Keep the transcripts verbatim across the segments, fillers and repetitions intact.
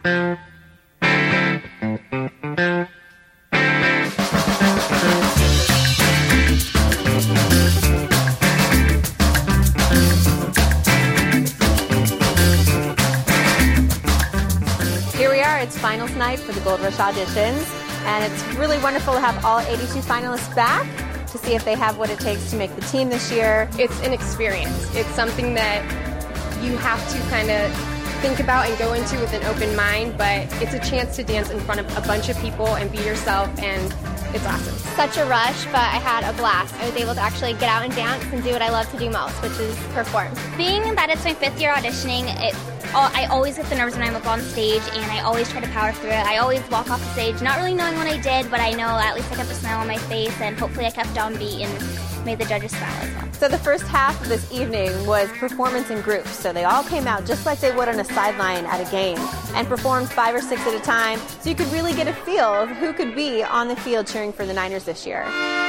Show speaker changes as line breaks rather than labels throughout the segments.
Here we are, it's finals night for the Gold Rush auditions, and it's really wonderful to have all eighty-two finalists back to see if they have what it takes to make the team this year.
It's an experience. It's something that you have to kind of think about and go into with an open mind, but it's a chance to dance in front of a bunch of people and be yourself, and it's awesome.
Such a rush, but I had a blast. I was able to actually get out and dance and do what I love to do most, which is perform.
Being that it's my fifth year auditioning, it, I always get the nerves when I'm up on stage, and I always try to power through it. I always walk off the stage not really knowing what I did, but I know at least I kept a smile on my face, and hopefully I kept on beat and made the judges smile as well.
So the first half of this evening was performance in groups. So they all came out just like they would on a sideline at a game and performed five or six at a time, so you could really get a feel of who could be on the field cheering for the Niners this year.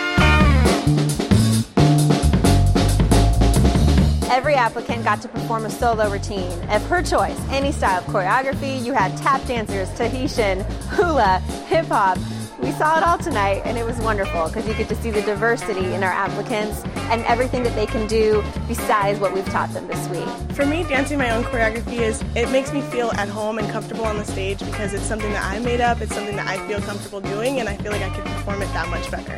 Every applicant got to perform a solo routine of her choice, any style of choreography. You had tap dancers, Tahitian, hula, hip-hop. We saw it all tonight, and it was wonderful because you get to see the diversity in our applicants and everything that they can do besides what we've taught them this week.
For me, dancing my own choreography is, it makes me feel at home and comfortable on the stage because it's something that I made up, it's something that I feel comfortable doing, and I feel like I can perform it that much better.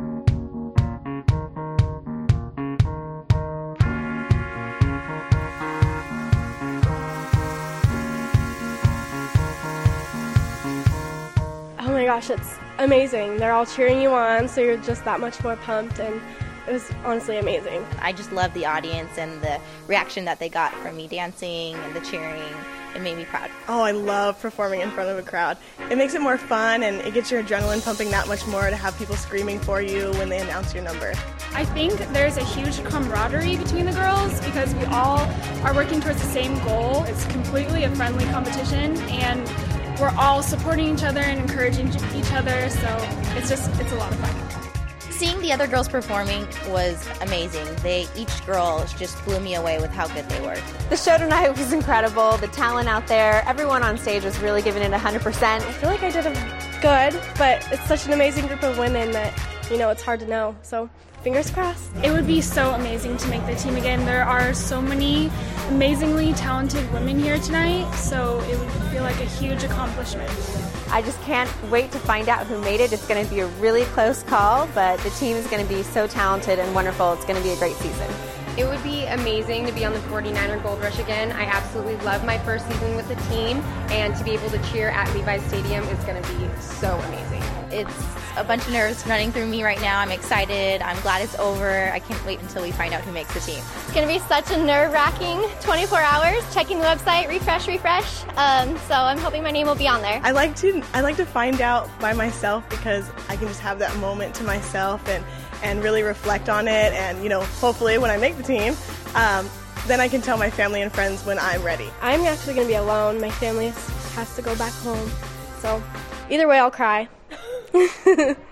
Oh my gosh, it's amazing. They're all cheering you on, so you're just that much more pumped, and it was honestly amazing.
I just love the audience and the reaction that they got from me dancing and the cheering. It made me proud.
Oh, I love performing in front of a crowd. It makes it more fun, and it gets your adrenaline pumping that much more to have people screaming for you when they announce your number.
I think there's a huge camaraderie between the girls because we all are working towards the same goal. It's completely a friendly competition, and we're all supporting each other and encouraging each other, so it's just, it's a lot of fun.
Seeing the other girls performing was amazing. They, each girl just blew me away with how good they were.
The show tonight was incredible. The talent out there, everyone on stage was really giving it one hundred percent.
I feel like I did a good, but it's such an amazing group of women that, you know, it's hard to know. So fingers crossed.
It would be so amazing to make the team again. There are so many amazingly talented women here tonight, so it would feel like a huge accomplishment.
I just can't wait to find out who made it. It's going to be a really close call, but the team is going to be so talented and wonderful. It's going to be a great season.
It would be amazing to be on the forty-niner Gold Rush again. I absolutely love my first season with the team, and to be able to cheer at Levi's Stadium is going to be so amazing.
It's a bunch of nerves running through me right now. I'm excited. I'm glad it's over. I can't wait until we find out who makes the team.
It's going to be such a nerve-wracking twenty-four hours, checking the website, refresh, refresh. Um, so I'm hoping my name will be on there.
I like to I like to find out by myself because I can just have that moment to myself and, and really reflect on it, and, you know, hopefully when I make the team, um, then I can tell my family and friends when I'm ready.
I'm actually going to be alone. My family has to go back home. So either way, I'll cry.